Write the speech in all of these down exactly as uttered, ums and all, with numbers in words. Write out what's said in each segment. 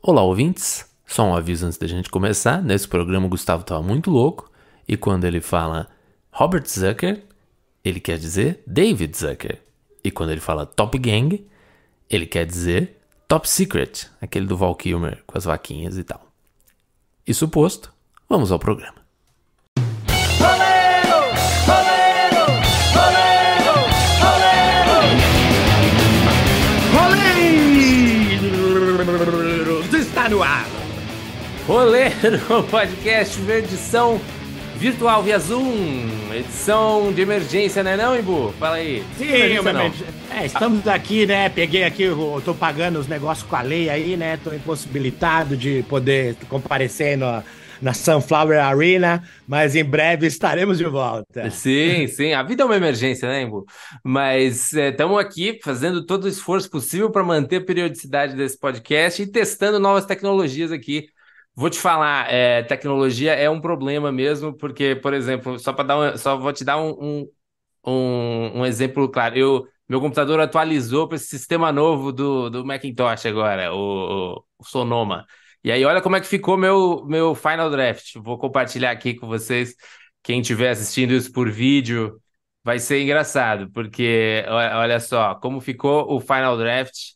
Olá, ouvintes. Só um aviso antes da gente começar. Nesse programa o Gustavo estava muito louco e quando ele fala Robert Zucker, ele quer dizer David Zucker. E quando ele fala Top Gang, ele quer dizer Top Secret, aquele do Val Kilmer com as vaquinhas e tal. Isso posto, vamos ao programa. Está no ar. Roleiro Podcast, edição virtual via Zoom, edição de emergência, né não, Imbu? Fala aí. Sim, Emergência não. é, estamos aqui, né? Peguei aqui, eu tô pagando os negócios com a lei aí, né? Tô impossibilitado de poder comparecer na, na Sunflower Arena, mas em breve estaremos de volta. Sim, sim, a vida é uma emergência, né, Imbu? Mas estamos aqui fazendo todo o esforço possível para manter a periodicidade desse podcast e testando novas tecnologias aqui. Vou te falar, é, tecnologia é um problema mesmo, porque, por exemplo, só para dar um, só vou te dar um, um, um, um exemplo claro. Eu, meu computador atualizou para esse sistema novo do, do Macintosh agora, o, o Sonoma. E aí, olha como é que ficou meu, meu Final Draft. Vou compartilhar aqui com vocês. Quem estiver assistindo isso por vídeo, vai ser engraçado, porque olha só como ficou o Final Draft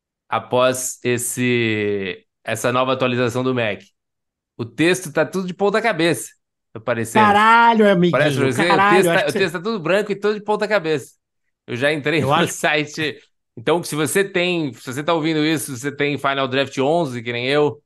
após esse, essa nova atualização do Mac. O texto tá tudo de ponta cabeça, tá parecendo. Caralho, Parece pra amiguinho, você? O caralho. texto, Acho tá, que o você... texto tá tudo branco e todo de ponta cabeça. Eu já entrei Eu no acho... site. Então, se você tem, se você tá ouvindo isso, você tem Final Draft onze, que nem eu,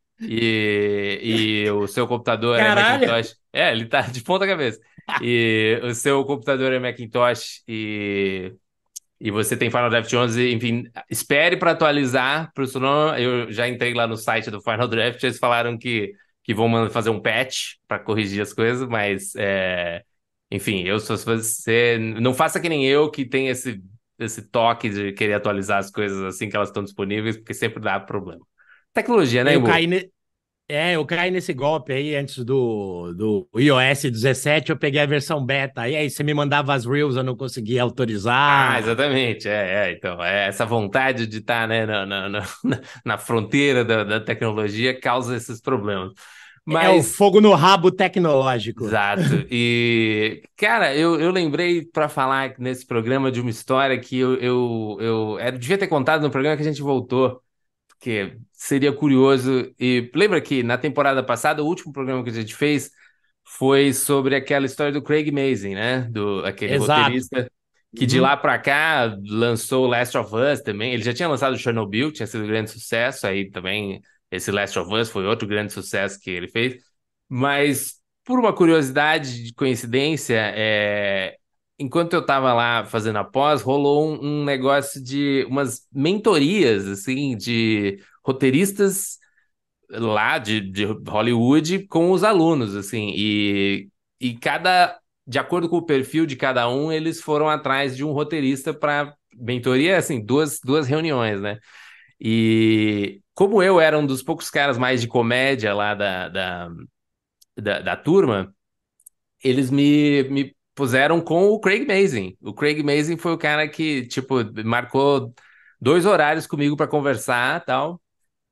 e, e o seu computador é Caralho. Macintosh. É, ele tá de ponta cabeça. E o seu computador é Macintosh e, e você tem Final Draft onze, enfim, espere para atualizar para o Sonoma. Eu já entrei lá no site do Final Draft, eles falaram que, que vão mandar fazer um patch para corrigir as coisas, mas é, enfim, eu sou se você não faça que nem eu que tem esse esse toque de querer atualizar as coisas assim que elas estão disponíveis, porque sempre dá problema. Tecnologia, né, Eu Imbu? caí, ne... é, eu caí nesse golpe aí antes do, do iOS dezessete, eu peguei a versão beta. E aí você me mandava as Reels, eu não conseguia Ah, autorizar. exatamente. É, é, então, é, essa vontade de estar, né, na, na, na, na fronteira da, da tecnologia causa esses problemas. É o Mas, fogo no rabo tecnológico. exato. E, cara, eu, eu lembrei para falar nesse programa de uma história que eu, eu, eu, eu devia ter contado no programa que a gente voltou, porque seria curioso. E lembra que na temporada passada, o último programa que a gente fez foi sobre aquela história do Craig Mazin, né? Do, aquele Exato. roteirista que de Uhum. lá pra cá lançou Last of Us também. Ele já tinha lançado Chernobyl, tinha sido um grande sucesso. Aí também esse Last of Us foi outro grande sucesso que ele fez. Mas por uma curiosidade de coincidência, é, enquanto eu estava lá fazendo a pós, rolou um, um negócio de umas mentorias assim de roteiristas lá de, de Hollywood com os alunos, assim, e, e cada, de acordo com o perfil de cada um, eles foram atrás de um roteirista para mentoria, assim, duas, duas reuniões, né? E como eu era um dos poucos caras mais de comédia lá da, da, da, da turma, eles me, me puseram com o Craig Mazin. O Craig Mazin foi o cara que, tipo, marcou dois horários comigo para conversar, tal.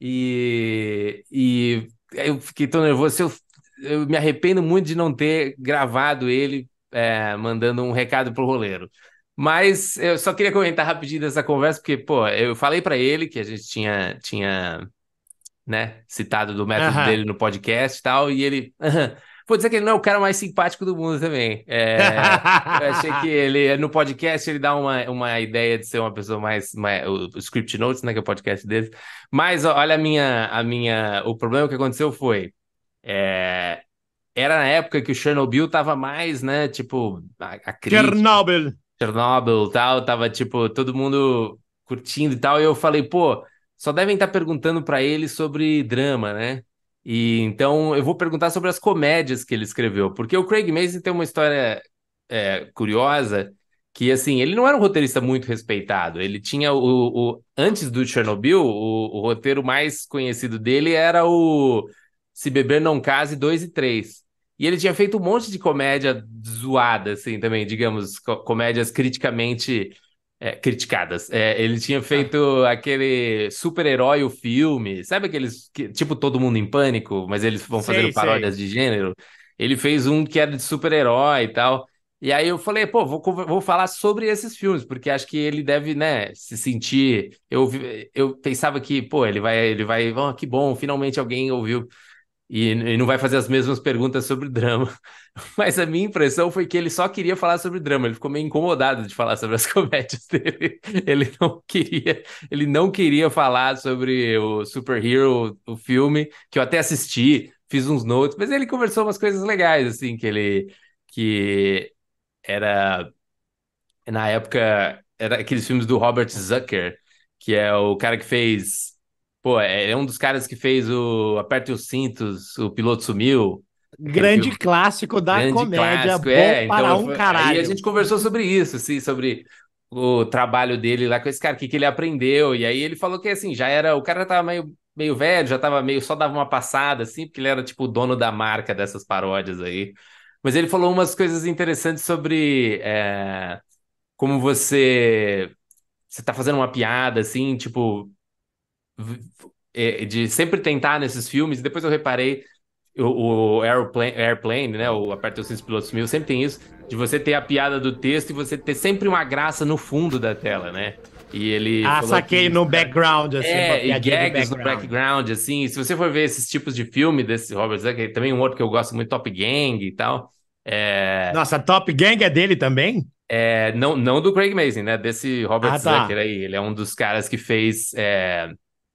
E, e eu fiquei tão nervoso. Eu, eu me arrependo muito de não ter gravado ele é, mandando um recado pro roleiro. Mas eu só queria comentar rapidinho dessa conversa, porque, pô, eu falei para ele que a gente tinha, tinha, né, citado do método Aham. dele no podcast e tal, e ele. Vou dizer que ele não é o cara mais simpático do mundo também. É, eu achei que ele, no podcast, ele dá uma, uma ideia de ser uma pessoa mais, mais o, o Script Notes, né, que é o podcast dele. Mas ó, olha a minha, a minha, o problema que aconteceu foi, é, era na época que o Chernobyl tava mais, né, tipo, a, a crítica, Chernobyl. Chernobyl e tal, tava tipo todo mundo curtindo e tal, e eu falei, pô, só devem estar perguntando pra ele sobre drama, né? E então eu vou perguntar sobre as comédias que ele escreveu, porque o Craig Mazin tem uma história é, curiosa que assim, ele não era um roteirista muito respeitado. Ele tinha o, o antes do Chernobyl, o, o roteiro mais conhecido dele era o Se Beber Não Case dois e três. E ele tinha feito um monte de comédia zoada, assim, também, digamos, co- comédias criticamente É, criticadas. É, ele tinha feito aquele super-herói, o filme, sabe aqueles, que- tipo Todo Mundo em Pânico, mas eles vão fazendo Sei, paródias sei. de gênero? Ele fez um que era de super-herói e tal. E aí eu falei, pô, vou, conver- vou falar sobre esses filmes, porque acho que ele deve, né, se sentir. Eu, vi- eu pensava que, pô, ele vai, ele vai, oh, que bom, finalmente alguém ouviu. E, e não vai fazer as mesmas perguntas sobre drama. Mas a minha impressão foi que ele só queria falar sobre drama. Ele ficou meio incomodado de falar sobre as comédias dele. Ele não queria, ele não queria falar sobre o Super Hero, o filme, que eu até assisti, fiz uns notes, mas ele conversou umas coisas legais, assim, que ele que era na época era aqueles filmes do Robert Zucker, que é o cara que fez, pô, é é um dos caras que fez o Aperte os Cintos, o Piloto Sumiu, aquele Grande filme clássico da grande comédia, clássico, bom é, então para eu um fa- aí a caralho. gente conversou sobre isso, assim, sobre o trabalho dele lá com esse cara, o que que ele aprendeu, e aí ele falou que assim, já era, o cara já tava meio, meio velho, já tava meio, só dava uma passada, assim, porque ele era tipo o dono da marca dessas paródias aí, mas ele falou umas coisas interessantes sobre é, como você, você tá fazendo uma piada, assim, tipo, v- é, de sempre tentar nesses filmes, e depois eu reparei o, o Airplane, Airplane, né? O Aperta os Cintos Pilotos Mil, sempre tem isso, de você ter a piada do texto e você ter sempre uma graça no fundo da tela, né? E ele Ah, falou saquei que no background, assim, uma é, e piadinha de gags no background. background, assim, se você for ver esses tipos de filme desse Robert Zucker, também um outro que eu gosto muito, Top Gang e tal, é, Nossa, Top Gang é dele também? é, não, não do Craig Mazin, né? Desse Robert Ah, Zucker tá. aí, ele é um dos caras que fez é,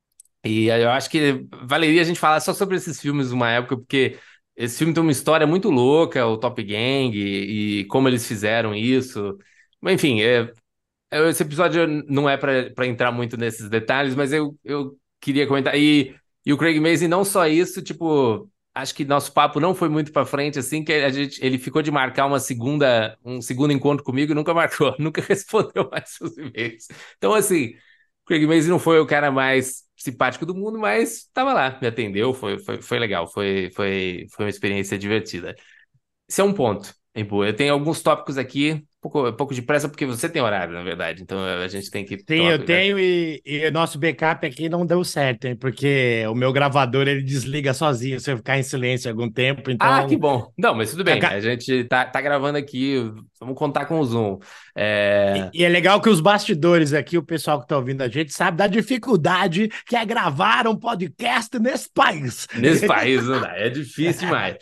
e eu acho que valeria a gente falar só sobre esses filmes uma época, porque esse filme tem uma história muito louca, o Top Gang, e, e como eles fizeram isso. Mas, enfim, é, é- esse episódio não é para entrar muito nesses detalhes, mas eu, eu queria comentar. E, e o Craig Mazin, não só isso, tipo, acho que nosso papo não foi muito para frente, assim, que a gente, ele ficou de marcar uma segunda, um segundo encontro comigo e nunca marcou, nunca respondeu mais os e-mails. Então, assim. Craig Mazin não foi o cara mais simpático do mundo, mas tava lá, me atendeu, foi, foi, foi legal, foi, foi, foi uma experiência divertida. Esse é um ponto, hein, pô. Eu tenho alguns tópicos aqui, um pouco, um pouco de pressa, porque você tem horário, na verdade, então a gente tem que Sim, tomar eu cuidado. tenho e, e o nosso backup aqui não deu certo, hein? Porque o meu gravador ele desliga sozinho se eu ficar em silêncio algum tempo, Ah, que então. bom. Não, mas tudo bem, a caca- gente tá, tá gravando aqui, vamos contar com o Zoom. E, É, e é legal que os bastidores aqui, o pessoal que tá ouvindo a gente, sabe da dificuldade que é gravar um podcast nesse país. nesse país não dá, é difícil demais.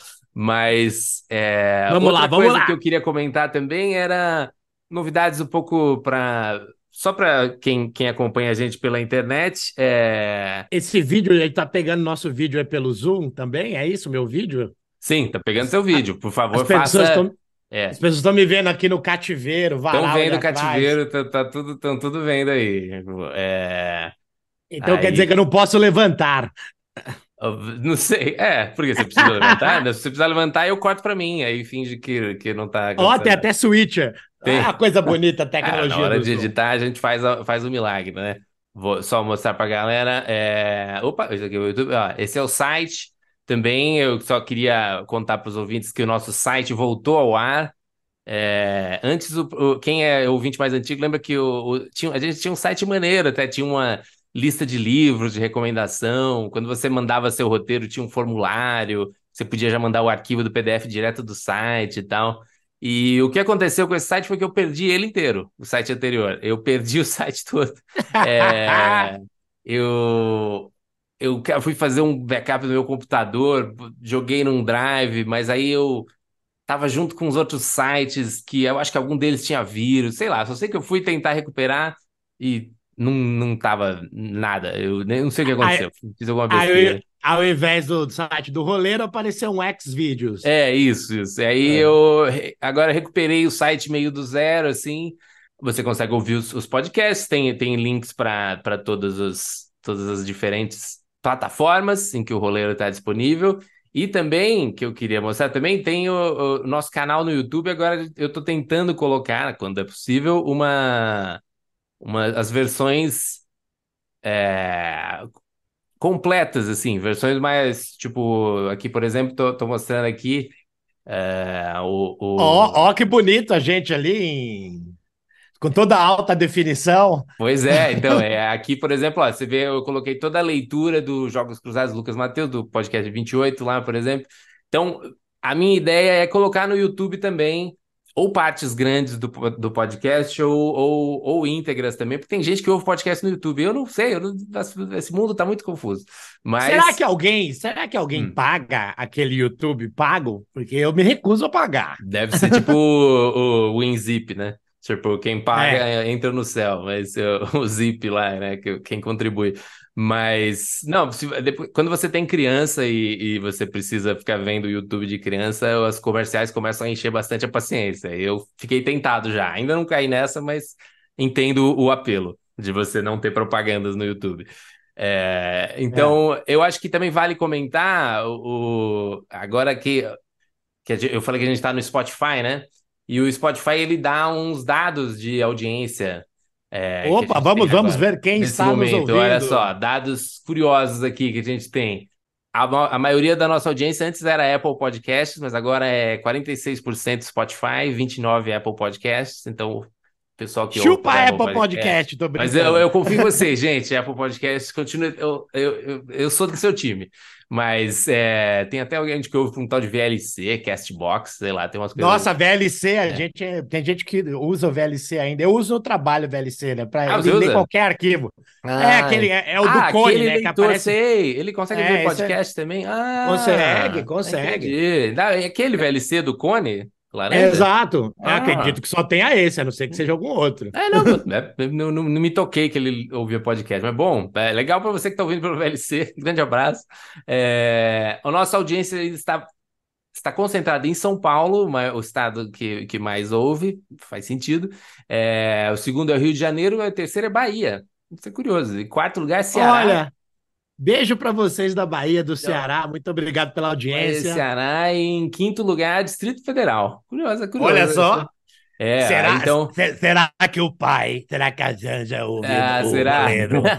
Mas é, Vamos lá, outra vamos coisa que lá. eu queria comentar também era novidades um pouco para só para quem, quem acompanha a gente pela internet. É, Esse vídeo, ele tá pegando nosso vídeo aí pelo Zoom também? É isso, meu vídeo? sim, tá pegando As, seu a- vídeo. Por as favor, pessoas faça. estão as É, pessoas estão me vendo aqui no cativeiro, estão varal ali vendo o atrás. cativeiro, tá, tá tudo, estão tudo vendo aí. É, Então quer dizer que aí eu não posso levantar. eu não sei, é, porque você precisa levantar, né? Se você precisar levantar, eu corto pra mim, aí finge que, que não tá Ó, tem acontecendo nada. até switcher. Ah, Tem. coisa bonita a Ah, na tecnologia hora do de Zoom. editar, a gente faz, a- faz o milagre, né? Vou só mostrar pra galera. É... Opa, esse aqui é o YouTube. Ó, esse é o site. Também eu só queria contar para os ouvintes que o nosso site voltou ao ar. É, Antes, o, o- quem é ouvinte mais antigo lembra que o, o- tinha, a gente tinha um site maneiro, até tinha uma lista de livros de recomendação. Quando você mandava seu roteiro, tinha um formulário. Você podia já mandar o arquivo do P D F direto do site e tal. E o que aconteceu com esse site foi que eu perdi ele inteiro, o site anterior. Eu perdi o site todo. É, eu, eu fui fazer um backup no meu computador, joguei num drive, mas aí eu tava junto com os outros sites que eu acho que algum deles tinha vírus, sei lá, só sei que eu fui tentar recuperar e não, não tava nada. Eu nem não sei o que Aí, aconteceu. Fiz alguma aí, besteira. ao invés do site do roleiro, apareceu um Xvideos. É, isso, isso. Aí É. eu re- agora recuperei o site meio do zero, assim. Você consegue ouvir os, os podcasts, tem, tem links para para todas as, todas as diferentes plataformas em que o Roleiro está disponível. E também, que eu queria mostrar, também tem o, o nosso canal no YouTube. Agora eu estou tentando colocar, quando é possível, uma, uma as versões é, completas, assim, versões mais, tipo, aqui, por exemplo, tô, tô mostrando aqui. É, o, Ó, o... ó, que bonito a gente ali em Com toda a alta definição. Pois é, então, é, aqui, por exemplo, ó, você vê, eu coloquei toda a leitura dos Jogos Cruzados do Lucas Matheus, do podcast vinte e oito lá, por exemplo. Então, a minha ideia é colocar no YouTube também, ou partes grandes do, do podcast, ou, ou, ou íntegras também, porque tem gente que ouve podcast no YouTube. Eu não sei, eu não- esse mundo tá muito confuso. Será Mas, que alguém, será que alguém hum, paga aquele YouTube pago? Porque eu me recuso a pagar. deve ser tipo o, o WinZip, né? Tipo, quem paga É, é, entra no céu, mas é, o Zip lá, né? que- Quem contribui. Mas, não, se- depois- quando você tem criança e, e você precisa ficar vendo o YouTube de criança, as comerciais começam a encher bastante a paciência. Eu fiquei tentado já. Ainda não caí nessa, mas entendo o apelo de você não ter propagandas no YouTube. É, é. então, eu acho que também vale comentar o, o- agora que que a gen- eu falei que a gente está no Spotify, né? E o Spotify ele dá uns dados de audiência é, que a Opa, gente vamos, tem vamos agora. ver quem Nesse está nos momento, olha só, ouvindo. dados curiosos aqui que a gente tem. A, ma- a maioria da nossa audiência antes era Apple Podcasts, mas agora é quarenta e seis por cento Spotify, vinte e nove por cento Apple Podcasts. Então, o pessoal que ouve Chupa por Apple Apple Podcasts. Podcast, tô Mas eu, brincando. eu confio em vocês, gente. Apple Podcasts continua. Eu, eu, eu, eu sou do seu time. Mas é, tem até alguém que ouve para um tal de V L C, Castbox, sei lá, tem umas coisas. Nossa, V L C, a É. gente é- tem gente que usa o V L C ainda. Eu uso no trabalho o V L C, né? Para Ah, ele você ler usa? qualquer arquivo. É Ah, aquele, é, é o do ah, Cone, aquele né? Que leitor, aparece. sei. Ele consegue ler É, esse é- podcast também? consegue, Ah, consegue. entendi. Ah, é aquele V L C do Cone? É, Laranja? exato. Eu Ah. acredito que só tenha esse, a não ser que seja algum outro. É, não, é, não, não, não me toquei que ele ouvia podcast, mas bom, é legal para você que está ouvindo pelo V L C, grande abraço. É, a nossa audiência está, está concentrada em São Paulo, ma- o estado que, que mais ouve, faz sentido. É, o segundo é o Rio de Janeiro, e o terceiro é Bahia. Isso é curioso. Em quarto lugar, Ceará. Olha, beijo para vocês da Bahia, do Então, Ceará. Muito obrigado pela Bahia, audiência. Ceará, e em quinto lugar, Distrito Federal. Curioso, é Olha curioso. só. É, aí, Será, então. se- será que o pai, será que a Janja ouve Ah, o será? Valendo?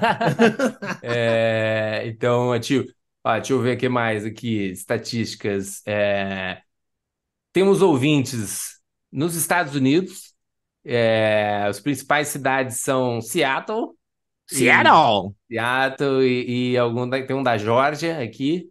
É, então, tio, ó, deixa eu ver o que mais aqui. Estatísticas. É, temos ouvintes nos Estados Unidos. É, as principais cidades são Seattle e Seattle. Seattle e, e algum da- tem um da Geórgia aqui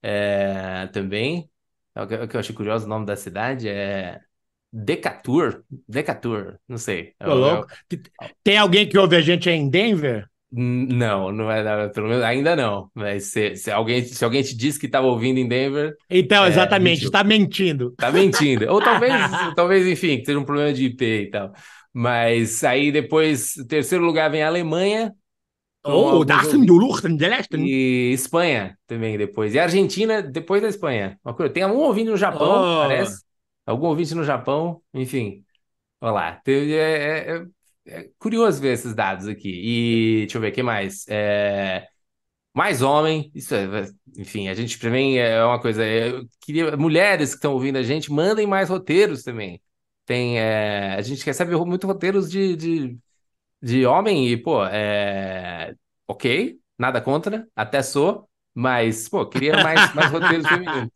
é, também. É o que, o que eu achei curioso o nome da cidade é Decatur. Decatur, não sei. É Tô o- é louco. Tem alguém que ouve a gente aí em Denver? N- Não, não é, não, pelo menos ainda não. Mas se, se alguém, se alguém te disse que estava ouvindo em Denver, Então, é, exatamente, mentiu. está mentindo. Tá mentindo. Ou talvez, talvez, enfim, que seja um problema de I P e tal. Mas aí depois, em terceiro lugar vem a Alemanha, com Oh, alguns das du ouvintes, Luchten der Lechten. e Espanha também depois. E a Argentina depois da Espanha. Uma coisa, tem algum ouvinte no Japão, Oh, parece. Algum ouvinte no Japão, enfim. Olha lá. Teve- É, é- é- é curioso ver esses dados aqui. E deixa eu ver o que mais. É, mais homem, isso é, enfim, a gente também é uma coisa. Eu queria, mulheres que estão ouvindo a gente, mandem mais roteiros também. Tem, é, a gente recebe muito roteiros de, de, de homem e, pô, é, ok, nada contra, até sou, mas, pô, queria mais, mais roteiros femininos.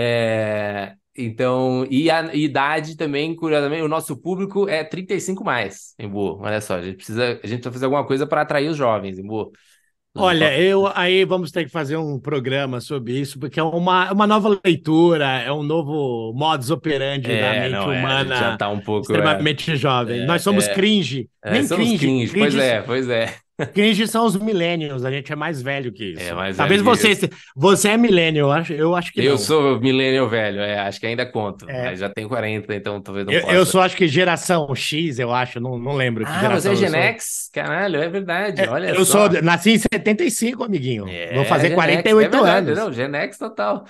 É, então, e a idade também, curiosamente, o nosso público é trinta e cinco mais, em boa. Olha só, a gente precisa, a gente precisa fazer alguma coisa para atrair os jovens, em boa. olha, eu aí vamos ter que fazer um programa sobre isso, porque é uma, uma nova leitura, é um novo modus operandi da É, mente não, é, a gente já humana tá um pouco. É, extremamente jovem. Nós é, somos é, cringe, é, nem somos cringe. cringe, pois Cringe, é, pois é. cringe são os millennials, a gente é mais velho que É, isso. mais Talvez velho que você, isso. você é millennial, eu acho, eu acho que Eu não. sou millennial velho, é, acho que ainda conto, É, mas já tenho quarenta, então talvez não eu, eu possa. sou, acho que geração X, eu acho, não, não lembro que Ah, você é geração eu Gen sou. X? Caralho, é verdade, É, olha eu sou, só. nasci em setenta e cinco, amiguinho. Vou É, fazer Gen quarenta e X, é oito verdade, anos. não, Gen X total.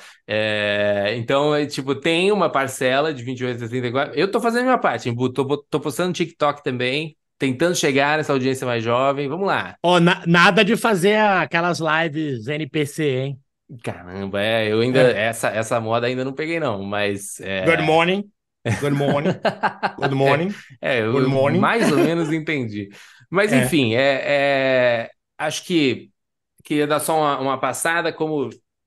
É, então, é, tipo, tem uma parcela de vinte e oito a trinta e quatro. Eu tô fazendo a minha parte, Embu, tô, tô postando no TikTok também, tentando chegar nessa audiência mais jovem. Vamos lá. Ó, na- nada de fazer aquelas lives N P C, hein? Caramba, é, eu ainda, É. essa, essa moda ainda não peguei, não, mas Good é, morning. Good morning. Good é, morning. é, eu, Good eu morning. mais ou menos entendi. Mas É. enfim, é, é, acho que queria dar só uma, uma passada, como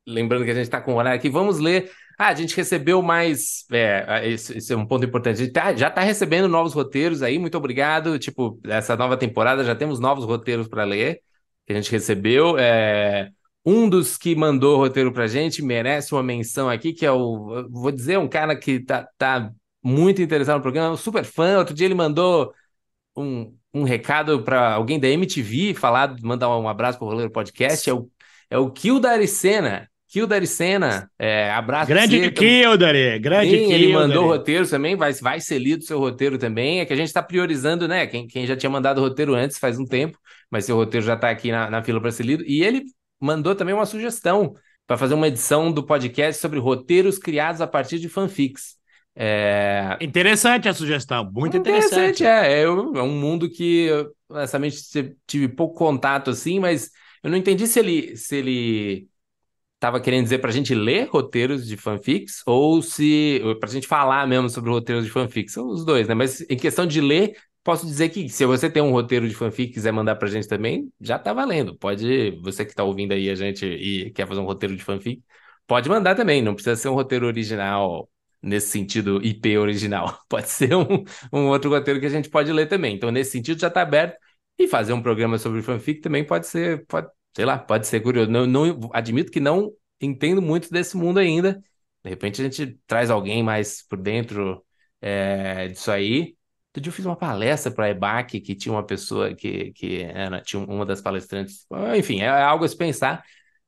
lembrando que a gente está com o horário aqui, vamos ler. Ah, a gente recebeu mais. É, esse, esse é um ponto importante. A gente tá, já está recebendo novos roteiros aí, muito obrigado. Tipo, essa nova temporada já temos novos roteiros para ler que a gente recebeu. É, um dos que mandou o roteiro pra gente merece uma menção aqui, que é o. Vou dizer, um cara que tá, tá muito interessado no programa, um super fã. Outro dia ele mandou um, um recado para alguém da M T V, falar, mandar um abraço pro Roleiro Podcast. É o, é o Kill da Aricena. Kill da Aricena, é, abraço pra Grande você. Kildare, grande Sim, ele Kildare. mandou o roteiro também, vai, vai ser lido o seu roteiro também. É que a gente está priorizando, né? Quem, quem já tinha mandado o roteiro antes faz um tempo, mas seu roteiro já está aqui na, na fila para ser lido. E ele mandou também uma sugestão para fazer uma edição do podcast sobre roteiros criados a partir de fanfics. É... Interessante a sugestão, muito Interessante, interessante. é. É, eu- é um mundo que, eu, honestamente, tive pouco contato assim, mas eu não entendi se ele, se ele tava querendo dizer pra gente ler roteiros de fanfics ou se ou pra gente falar mesmo sobre roteiros de fanfics. São os dois, né? Mas em questão de ler, posso dizer que se você tem um roteiro de fanfic e quiser mandar pra gente também, já tá valendo. Pode, você que tá ouvindo aí a gente e quer fazer um roteiro de fanfic, pode mandar também. Não precisa ser um roteiro original nesse sentido I P original. Pode ser um, um outro roteiro que a gente pode ler também. Então, nesse sentido, já tá aberto. E fazer um programa sobre fanfic também pode ser, pode, sei lá, pode ser curioso. Não, não, admito que não entendo muito desse mundo ainda. De repente a gente traz alguém mais por dentro é, disso aí. Outro dia eu fiz uma palestra para a E B A C, que tinha uma pessoa que, que era, tinha uma das palestrantes. Enfim, é algo a se pensar.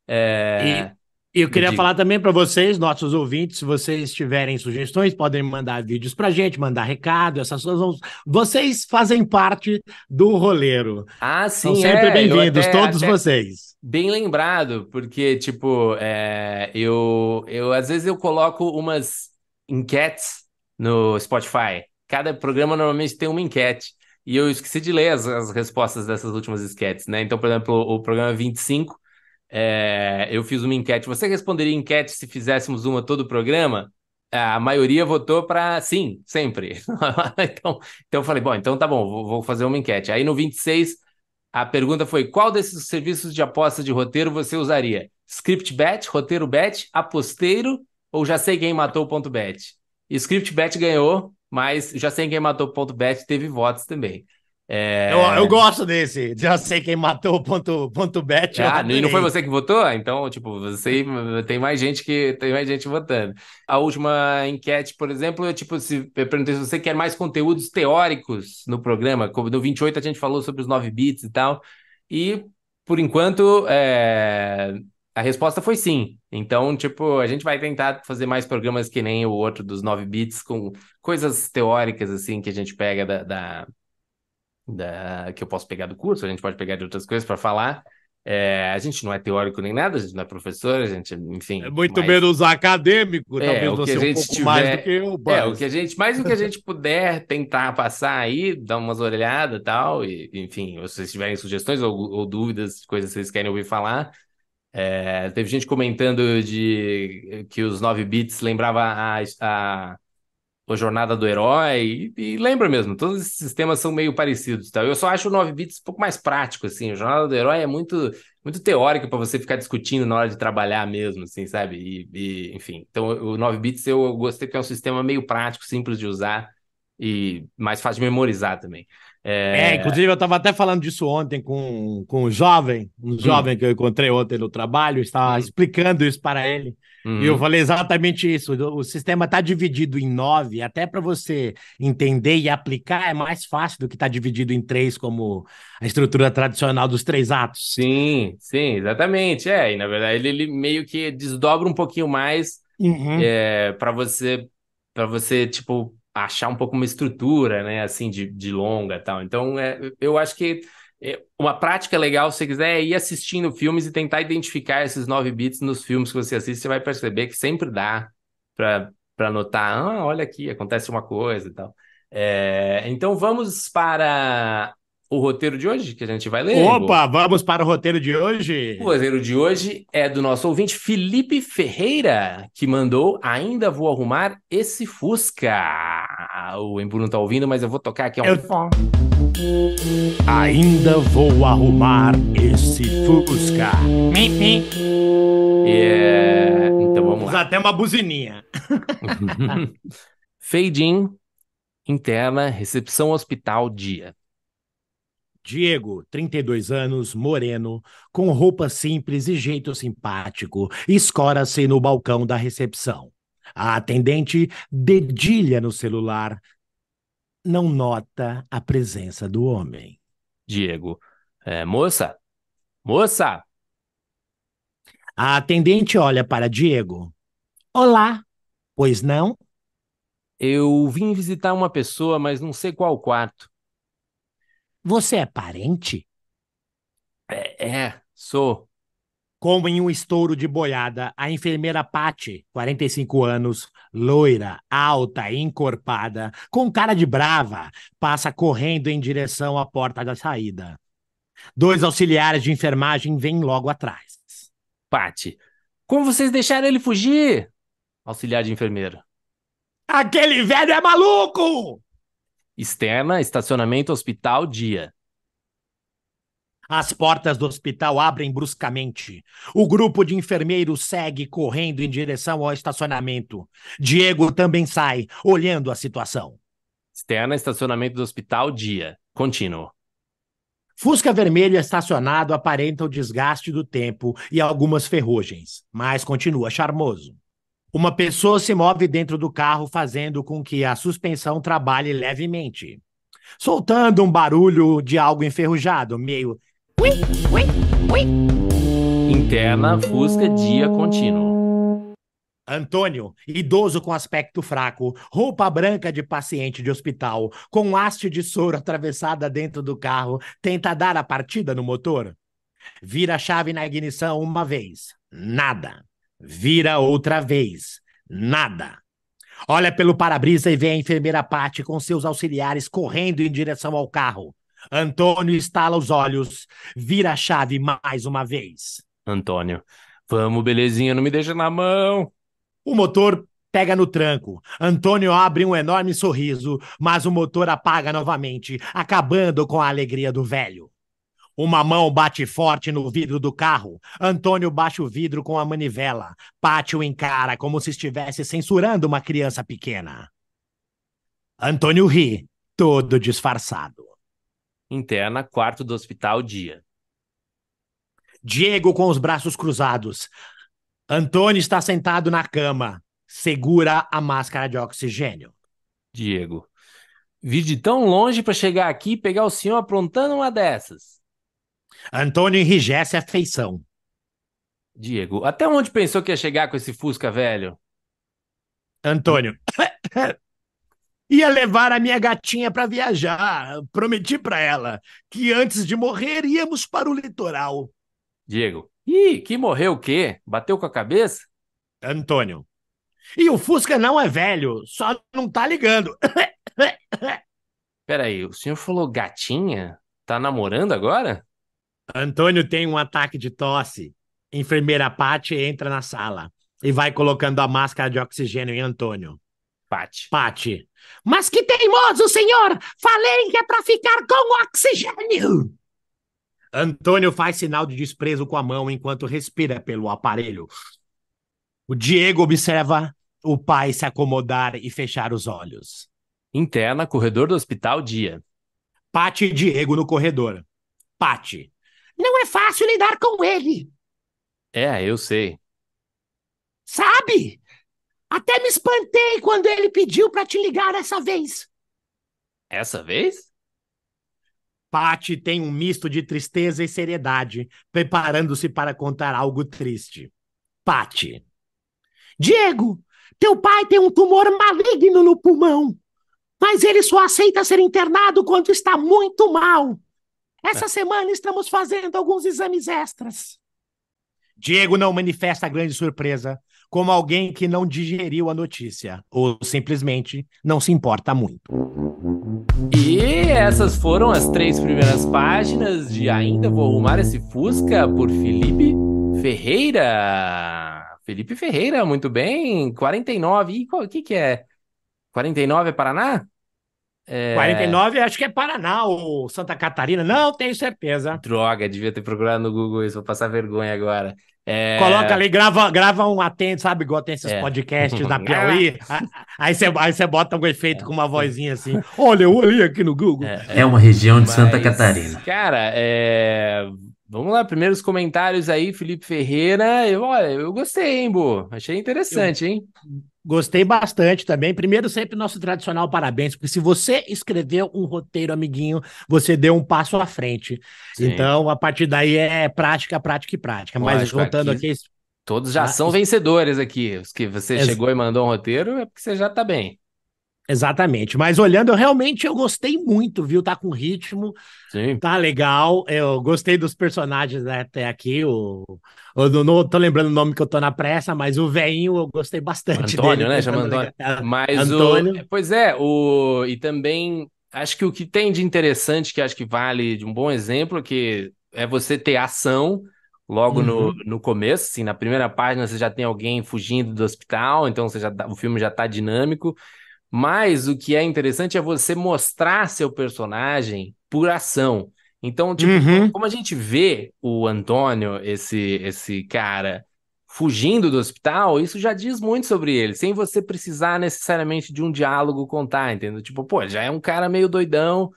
E É, eu me queria diga. falar também para vocês, nossos ouvintes, se vocês tiverem sugestões, podem mandar vídeos para gente, mandar recado, essas coisas. Vocês fazem parte do roleiro. Ah, São sim, sempre é. Eu bem-vindos, até, todos até vocês. bem lembrado, porque, tipo, é, eu, eu às vezes eu coloco umas enquetes no Spotify. Cada programa normalmente tem uma enquete. E eu esqueci de ler as, as respostas dessas últimas enquetes, né? Então, por exemplo, o, o programa vinte e cinco, é, eu fiz uma enquete. Você responderia enquete se fizéssemos uma todo o programa? A maioria votou para sim, sempre. Então, então eu falei, bom, então tá bom, vou, vou fazer uma enquete. Aí no vinte e seis a pergunta foi: qual desses serviços de aposta de roteiro você usaria? ScriptBet, Roteiro Bet, Aposteiro ou Já Sei Quem Matou.bet? E ScriptBet ganhou, mas Já Sei Quem Matou.bet teve votos também. Eu, eu É... gosto desse. Já sei quem matou ponto, ponto bet, eu Ah, e não foi adorei. você que votou? Então, tipo, você tem mais gente que tem mais gente votando. A última enquete, por exemplo, eu, tipo, se, eu perguntei se você quer mais conteúdos teóricos no programa. Como no vinte e oito a gente falou sobre os nove bits e tal. E, por enquanto, é, a resposta foi sim. Então, tipo, a gente vai tentar fazer mais programas que nem o outro dos nove bits, com coisas teóricas, assim, que a gente pega da, da da, que eu posso pegar do curso, a gente pode pegar de outras coisas para falar. É, a gente não é teórico nem nada, a gente não é professor, a gente, É enfim, muito mas menos acadêmico, é talvez o que a você um gente pouco mais do que tiver, eu, é o que a Buzz. gente, mais o que a gente puder tentar passar aí, dar umas olhadas e tal, e, enfim, se vocês tiverem sugestões ou, ou dúvidas, coisas que vocês querem ouvir falar. É, teve gente comentando de que os nove bits lembrava a, a a Jornada do Herói, e, e lembra mesmo, todos esses sistemas são meio parecidos, tá? Eu só acho o nove bits um pouco mais prático, assim, a Jornada do Herói é muito, muito teórico para você ficar discutindo na hora de trabalhar mesmo, assim, sabe? E, e, enfim, então o nove bits eu gostei porque é um sistema meio prático, simples de usar e mais fácil de memorizar também. É, É... inclusive eu estava até falando disso ontem com, com um jovem, um Hum, jovem que eu encontrei ontem no trabalho, eu estava hum, explicando isso para ele, e eu uhum. falei exatamente isso. O, o sistema está dividido em nove, até para você entender e aplicar é mais fácil do que está dividido em três, como a estrutura tradicional dos três atos. Sim, sim, exatamente, é, e na verdade ele, ele meio que desdobra um pouquinho mais Uhum. é, para você, para você, tipo, achar um pouco uma estrutura, né, assim, de, de longa e tal. Então, é, eu acho que é, uma prática legal, se você quiser, é ir assistindo filmes e tentar identificar esses nove bits nos filmes que você assiste, você vai perceber que sempre dá para para notar, ah, olha aqui, acontece uma coisa e tal. É, então, vamos para o roteiro de hoje, que a gente vai ler, Igor. Opa, vamos para o roteiro de O hoje? roteiro de hoje é do nosso ouvinte Felipe Ferreira, que mandou Ainda Vou Arrumar Esse Fusca. O Embru não tá ouvindo, mas eu vou tocar aqui. Um... Eu ainda vou arrumar esse Fusca. É... usar até uma buzininha. Fade in, interna, recepção hospital, dia. Diego, trinta e dois anos, moreno, com roupa simples e jeito simpático, escora-se no balcão da recepção. A atendente dedilha no celular, não nota a presença do homem. Diego, é, moça, moça, A atendente olha para Diego. Olá, pois não? eu vim visitar uma pessoa, mas não sei qual quarto. Você é parente? É, é, sou. Como em um estouro de boiada, a enfermeira Patty, quarenta e cinco anos, loira, alta, encorpada, com cara de brava, passa correndo em direção à porta da saída. Dois auxiliares de enfermagem vêm logo atrás. Pati, como vocês deixaram ele fugir? Auxiliar de enfermeiro. Aquele velho é maluco! Externa, estacionamento, hospital, dia. As portas do hospital abrem bruscamente. O grupo de enfermeiros segue correndo em direção ao estacionamento. Diego também sai, olhando a situação. Externa, estacionamento do hospital, dia. Contínuo. Fusca vermelho estacionado aparenta o desgaste do tempo e algumas ferrugens, mas continua charmoso. Uma pessoa se move dentro do carro, fazendo com que a suspensão trabalhe levemente, soltando um barulho de algo enferrujado, meio... Ui, ui, ui. Interna, Fusca, dia, contínuo. Antônio, idoso com aspecto fraco, roupa branca de paciente de hospital, com haste de soro atravessada dentro do carro, tenta dar a partida no motor. Vira a chave na ignição uma vez. Nada. Vira outra vez. Nada. Olha pelo para-brisa e vê a enfermeira Patty com seus auxiliares correndo em direção ao carro. Antônio estala os olhos. Vira a chave mais uma vez. Antônio, vamos, belezinha, não me deixa na mão. O motor pega no tranco. Antônio abre um enorme sorriso, mas o motor apaga novamente, acabando com a alegria do velho. Uma mão bate forte no vidro do carro. Antônio baixa o vidro com a manivela. Patty o encara como se estivesse censurando uma criança pequena. Antônio ri, todo disfarçado. Interna, quarto do hospital, dia. Diego com os braços cruzados. Antônio está sentado na cama. Segura a máscara de oxigênio. Diego, vi de tão longe para chegar aqui e pegar o senhor aprontando uma dessas. Antônio enrijece a feição. Diego, até onde pensou que ia chegar com esse Fusca velho? Antônio. Ia levar a minha gatinha para viajar. Prometi para ela que antes de morrer íamos para o litoral. Diego, ih, que morreu o quê? Bateu com a cabeça? Antônio. E o Fusca não é velho, só não tá ligando. Peraí, o senhor falou gatinha? Tá namorando agora? Antônio tem um ataque de tosse. Enfermeira Patty entra na sala e vai colocando a máscara de oxigênio em Antônio. Pati. Patty. Mas que teimoso, senhor! Falei que é pra ficar com oxigênio! Antônio faz sinal de desprezo com a mão enquanto respira pelo aparelho. O Diego observa o pai se acomodar e fechar os olhos. Interna, corredor do hospital, dia. Patty e Diego no corredor. Patty. Não é fácil lidar com ele. É, eu sei. Sabe? Até me espantei quando ele pediu pra te ligar essa vez. Essa vez? Patty tem um misto de tristeza e seriedade, preparando-se para contar algo triste. Patty. Diego, teu pai tem um tumor maligno no pulmão, mas ele só aceita ser internado quando está muito mal. Essa semana estamos fazendo alguns exames extras. Diego não manifesta grande surpresa, como alguém que não digeriu a notícia, ou simplesmente não se importa muito. E essas foram as três primeiras páginas de Ainda Vou Arrumar Esse Fusca, por Felipe Ferreira. Felipe Ferreira, muito bem. quarenta e nove. E o que que é? quarenta e nove é Paraná? É... quarenta e nove acho que é Paraná ou Santa Catarina, não tenho certeza. Droga, devia ter procurado no Google isso, vou passar vergonha agora. Coloca ali, grava, grava um atento, sabe? Igual tem esses É. podcasts da Piauí. Aí você aí você bota um efeito com uma vozinha assim. Olha, eu olhei aqui no Google. É uma região de Santa Mas, Catarina. cara, é, vamos lá, primeiros comentários aí, Felipe Ferreira. Eu, olha, eu gostei, hein, Bo? Achei Eu interessante, hein? gostei bastante também. Primeiro, sempre nosso tradicional parabéns, porque se você escreveu um roteiro, amiguinho, você deu um passo à frente. Sim. Então, a partir daí é prática, prática e prática. Mas Lógico, voltando aqui aqui, todos já ah, são es- vencedores aqui. Os que você ex- chegou e mandou um roteiro é porque você já tá bem. exatamente. Mas olhando, eu realmente eu gostei muito, viu? Tá com ritmo. Sim. Tá legal, eu gostei dos personagens, né, até aqui. O, eu não, não tô lembrando o nome que eu tô na pressa, mas o velhinho eu gostei bastante dele, Antônio, né? Chama tentando Antônio. ligar. É, Mas o. Antônio. Pois é, o. E também acho que o que tem de interessante, que acho que vale de um bom exemplo, que é você ter ação logo no, Uhum, no começo, assim, na primeira página você já tem alguém fugindo do hospital, então você já, tá- o filme já tá dinâmico. Mas o que é interessante é você mostrar seu personagem por ação. Então, tipo, co- uhum. como a gente vê o Antônio, esse esse cara, fugindo do hospital, isso já diz muito sobre ele, sem você precisar necessariamente de um diálogo contar, entendeu? Tipo, pô, já é um cara meio doidão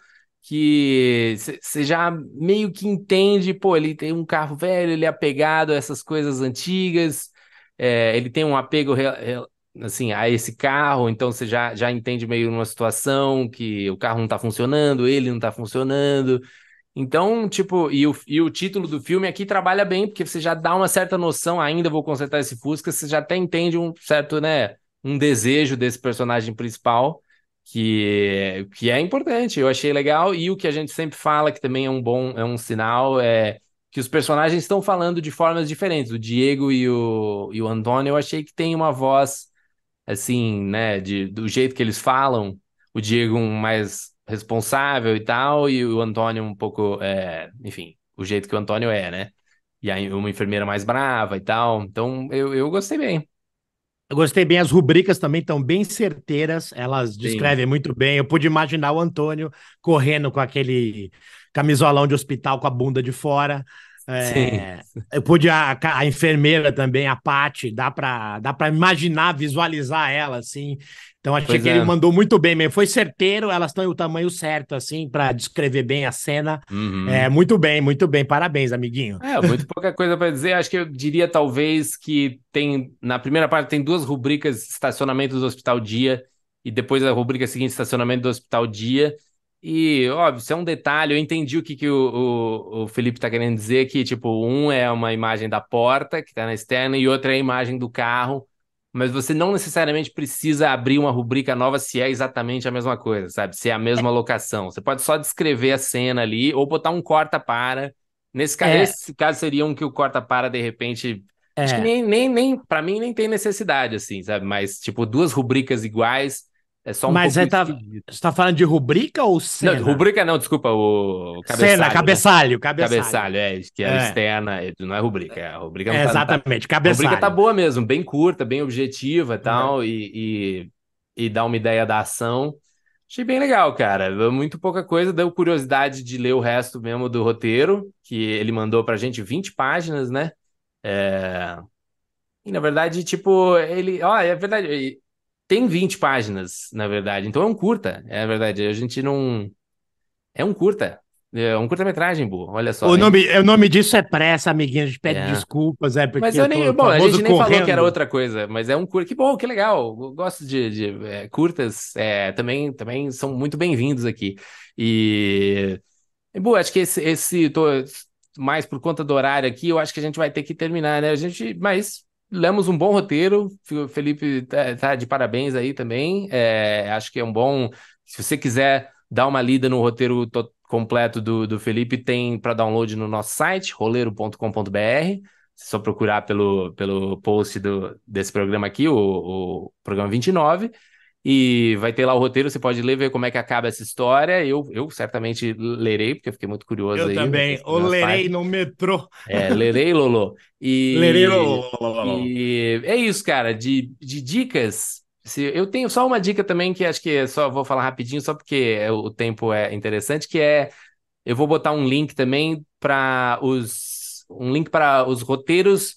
que você já meio que entende, pô, ele tem um carro velho, ele é apegado a essas coisas antigas, é, ele tem um apego assim, a esse carro, então você já, já entende meio numa situação que o carro não tá funcionando, ele não tá funcionando. Então, tipo, e o, e o título do filme aqui trabalha bem, porque você já dá uma certa noção, ainda vou consertar esse Fusca, você já até entende um certo, né, um desejo desse personagem principal, que, que é importante, eu achei legal, e o que a gente sempre fala, que também é um bom, é um sinal, é que os personagens estão falando de formas diferentes. O Diego e o, e o Antônio, eu achei que tem uma voz assim, né, de, do jeito que eles falam, o Diego um mais responsável e tal, e o Antônio um pouco, é, enfim, o jeito que o Antônio é, né? E aí uma enfermeira mais brava e tal. Então eu, eu gostei bem. Eu gostei bem, as rubricas também estão bem certeiras, elas Sim, descrevem muito bem. Eu pude imaginar o Antônio correndo com aquele camisolão de hospital com a bunda de fora. sim, É, eu pude, a, a enfermeira também, a Paty, dá para dá para imaginar, visualizar ela, assim. Então achei pois que ele é. mandou muito bem mesmo. Foi certeiro, elas estão em o tamanho certo, assim, para descrever bem a cena. É, Uhum. muito bem, muito bem. Parabéns, amiguinho. É, muito pouca coisa para dizer. Acho que eu diria talvez que tem na primeira parte tem duas rubricas: estacionamento do Hospital Dia e depois a rubrica seguinte, estacionamento do Hospital Dia. E, óbvio, isso é um detalhe. Eu entendi o que, que o, o, o Felipe tá querendo dizer, que, tipo, um é uma imagem da porta, que tá na externa, e outra é a imagem do carro. Mas você não necessariamente precisa abrir uma rubrica nova se é exatamente a mesma coisa, sabe? Se é a mesma locação. Você pode só descrever a cena ali ou botar um corta-para. Nesse, ca- É, esse caso seria um que o corta-para, de repente. Acho que é. nem, nem, nem para mim nem tem necessidade, assim, sabe? Mas, tipo, duas rubricas iguais é só um Mas pouco você tá, esquisito. você tá falando de rubrica ou Não, cena? rubrica não, desculpa, o Cena, cabeçalho, né? cabeçalho, cabeçalho. Cabeçalho, é, que é o É, externa, é, não é rubrica, é, a rubrica não é tá, não tá. exatamente, A rubrica tá cabeçalho. boa mesmo, bem curta, bem objetiva e É. tal, e, e, e dá uma ideia da ação. Achei bem legal, cara. Muito pouca coisa, deu curiosidade de ler o resto mesmo do roteiro, que ele mandou pra gente vinte páginas, né? É, e na verdade, tipo, ele. Ó, é verdade, ele- tem vinte páginas, na verdade, então é um curta, é verdade. A gente não. É um curta. É um curta-metragem, Bu. Olha só, O hein? nome, o nome disso é pressa, amiguinho. A gente pede É. desculpas, é Mas porque eu eu nem. tô Bom, a famoso gente nem falou que era correndo. outra coisa, mas é um curta. Que bom, que legal. Eu gosto de, de, é, curtas. É, também, também são muito bem-vindos aqui. E. e, Bu, acho que esse, esse. Tô, mais por conta do horário aqui, eu acho que a gente vai ter que terminar, né? A gente. Mas. Lemos um bom roteiro. O Felipe tá, tá de parabéns aí também. É, acho que é um bom. Se você quiser dar uma lida no roteiro to- completo do, do Felipe, tem para download no nosso site, roleiro ponto com ponto b r. Só procurar pelo, pelo post do, desse programa aqui, o, o programa vinte e nove. E vai ter lá o roteiro, você pode ler, ver como é que acaba essa história. Eu, eu certamente lerei, porque eu fiquei muito curioso Eu aí também. nessas Eu primeiras lerei páginas. no metrô. É, lerei, Lolo. Lerei. E, e é isso, cara. De, de dicas, se, eu tenho só uma dica também, que acho que é só vou falar rapidinho, só porque é- o tempo é interessante, que é eu vou botar um link também para os um link para os roteiros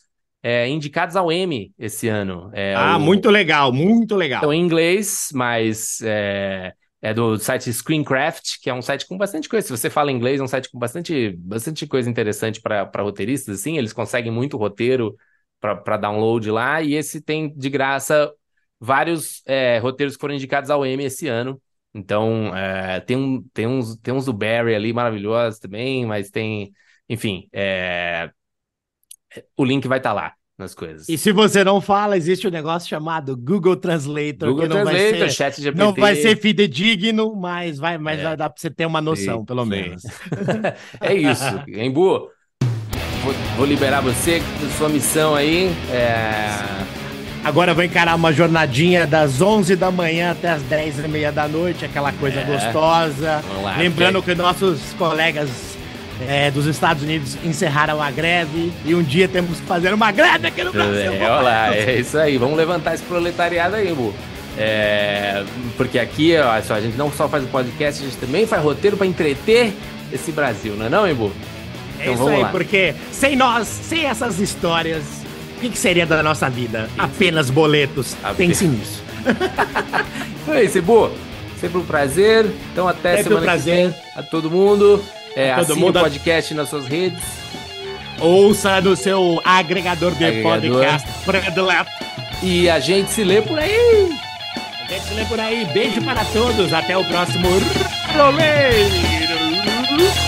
é, indicados ao Emmy esse ano. É, ah, o... muito legal, muito legal. Então, em inglês, mas é, é do site Screencraft, que é um site com bastante coisa. Se você fala inglês, é um site com bastante, bastante coisa interessante para roteiristas, assim. Eles conseguem muito roteiro para download lá, e esse tem de graça vários é, roteiros que foram indicados ao Emmy esse ano. Então, é, tem, um, tem, uns, tem uns do Barry ali maravilhosos também, mas tem, enfim, é, o link vai estar lá nas coisas. E se você não fala, existe um negócio chamado Google Translator, Google que não Translator, vai ser, Chat G P T. não vai ser fidedigno, mas vai, mas É. vai dar para você ter uma noção, Sim, pelo sim. menos. É isso, Embu. Vou, vou liberar você, sua missão aí. É... Agora eu vou encarar uma jornadinha das onze da manhã até as dez e meia da noite, aquela coisa É. gostosa. Vamos lá, Lembrando ok. que nossos colegas é, dos Estados Unidos encerraram a greve e um dia temos que fazer uma greve aqui no Brasil. É, olha lá, é isso aí. Vamos levantar esse proletariado aí, Embu. É, porque aqui, ó, só, a gente não só faz o podcast, a gente também faz roteiro para entreter esse Brasil, não é não, Embu? É Então isso vamos aí, lá. porque sem nós, sem essas histórias, o que, que seria da nossa vida? Apenas boletos. Apenas. Pense nisso. Então é isso, Embu. Sempre um prazer. Então até Sempre um semana prazer. que vem. A todo mundo. É, A todo assine mundo. o podcast nas suas redes. Ouça no seu agregador de Agregador. podcast predileto. E a gente se lê por aí. A gente se lê por aí. Beijo para todos. Até o próximo Roleiro.